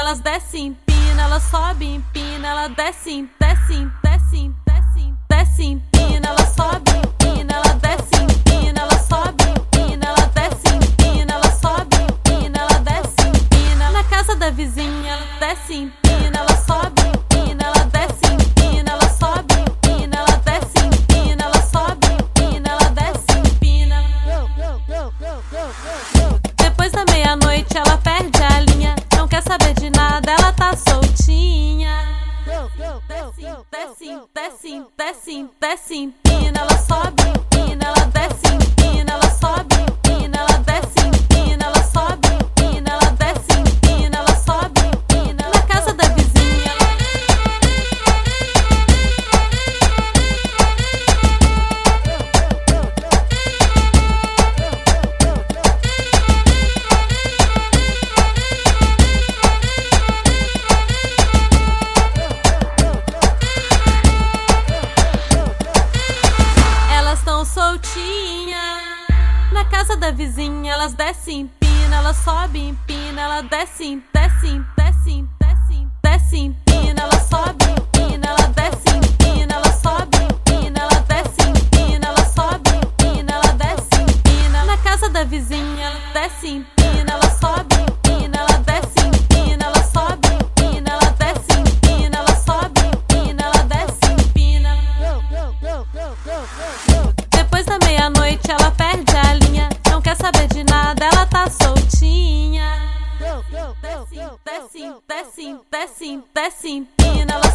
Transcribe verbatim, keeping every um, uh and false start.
elas desce, empina, ela sobe, empina, ela desce, desce, desce, desce, desce, empina, ela sobe, empina, ela desce, empina, ela sobe, empina, ela desce, empina, ela sobe, empina, ela desce, empina. Na casa da vizinha, ela desce, empina, ela sobe, empina, ela desce, empina, ela sobe, empina, ela desce, empina, ela sobe, empina, ela desce, empina. Depois da meia-noite ela perde a linha, não quer saber de nada, ela tá soltinha. Desce, desce, desce, desce, desce, empina, ela sobe, empina, ela desce, empina, ela sobe, empina, ela desce, empina, ela sobe, empina, ela desce, empina, ela sobe, empina. Na casa da vizinha, soltinha. Na casa da vizinha elas desce, empina, ela sobe, empina, ela desce, desce, desce, desce, desce, empina, ela sobe, empina, ela desce, empina, ela sobe, empina, ela desce, empina, ela sobe, empina, ela desce, empina. Na casa da vizinha ela desce, empina, ela sobe, empina, ela desce, empina, ela sobe, empina, ela desce, empina, ela sobe, empina, ela desce, empina. Depois da meia-noite ela perde a linha, não quer saber de nada, ela tá soltinha. Desce, desce, desce, desce, desce, empina, ela